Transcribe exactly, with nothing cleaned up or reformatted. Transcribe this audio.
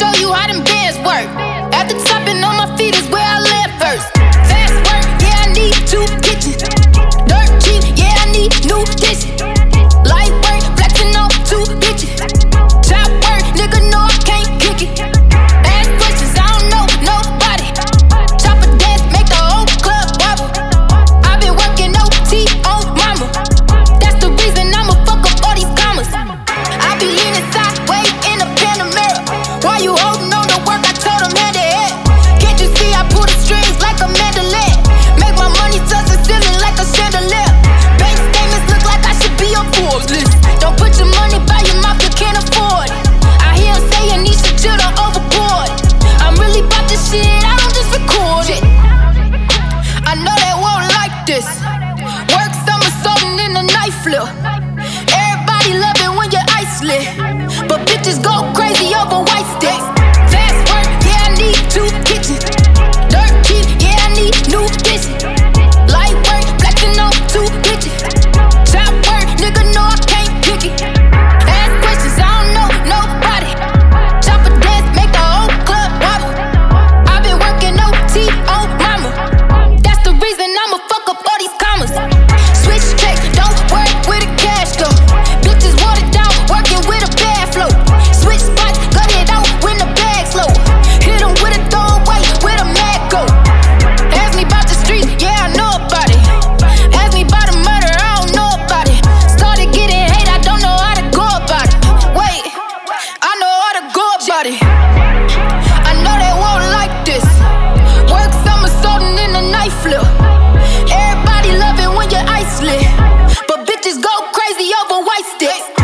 show you how them bands work. After topping on my feet is where I land first. Fast work, yeah, I need two kitchens. Dirt cheap, yeah, I need new dishes. Light work, flexing on two bitches. Chop work, nigga know I can't kick it. Ask questions, I don't know nobody. Chop a dance, make the whole club wobble. I been working O T on mama. That's the reason I'ma fuck up all these commas. I be leaning sideways in a Panamera. Why you holding on to work? I told him hand to head. Can't you see I pull the strings like a mandolin? Make my money touch the ceiling like a chandelier. Bank statements look like I should be on Forbes list. Don't put your money by your mouth, you can't afford it. I hear him saying he should chill on overboard. I'm really about this shit, I don't just record it. I know they won't like this. Work somersaulting in the night flip. Everybody love it when your ice lit, but bitches go crazy over white sticks. Fast work, yeah, I need two kitchens. Dirt cheap, yeah, I need new dishes. Light work, flexing on two bitches. Chop work, nigga know I can't pick it. Ask questions, I don't know nobody. Chop a dance, make the whole club wobble. I been working O T on mama. That's the reason I'ma fuck up all these commas. Switch check, don't work with a cash go. Bitches watered down, working with a bad flow. Switch spots, gut it out when the bag's low. Hit 'em with a throwaway, with a mad go. Ask me about the street, yeah, I know about it. Ask me about the murder, I don't know about it. Started getting hate, I don't know how to go about it. Wait, I know how to go about it. I know they won't like this. Work somersaulting in the night flip. Everybody love it when your ice lit, but bitches go crazy over white sticks.